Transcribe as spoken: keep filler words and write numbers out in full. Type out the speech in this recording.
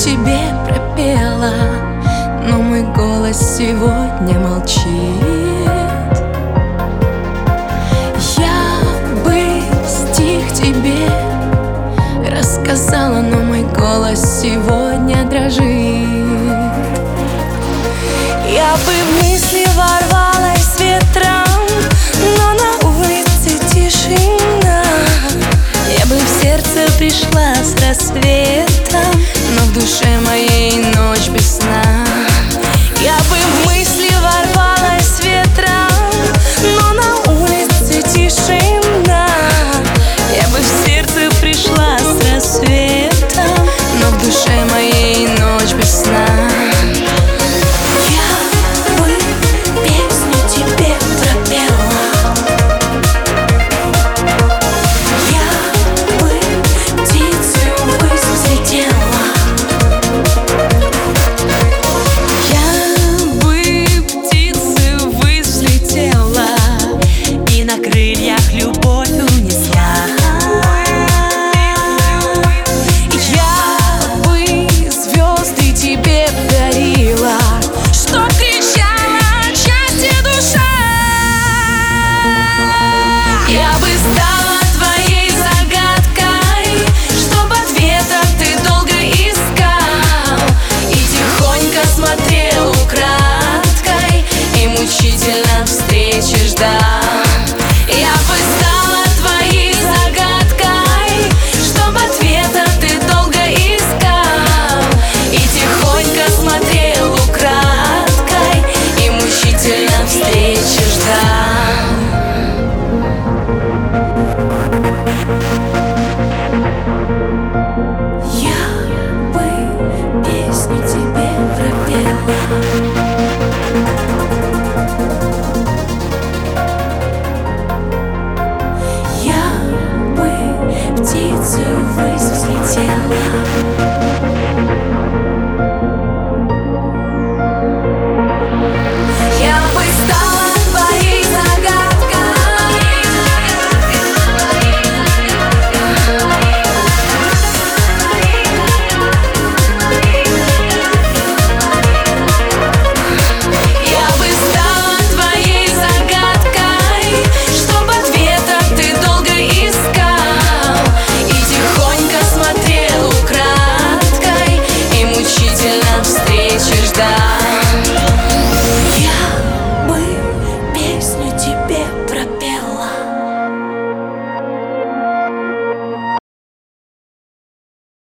тебе пропела, но мой голос сегодня молчит. Я бы стих тебе рассказала, но мой голос сегодня дрожит. Я бы в мысли ворвалась ветром, но на улице тишина. Я бы в сердце пришла с рассветом, но в душе моей ночь без сна. Я бы в мысли ворвалась ветром, но на улице тишина. Я бы в сердце пришла с рассветом, но в душе моей ночь без сна. Встречи ждал. Я бы стала твоей загадкой, чтоб ответа ты долго искал, и тихонько смотрел украдкой, и мучительно встречи ждал. Я бы песню тебе пропела. Птицу ввысь взлетела.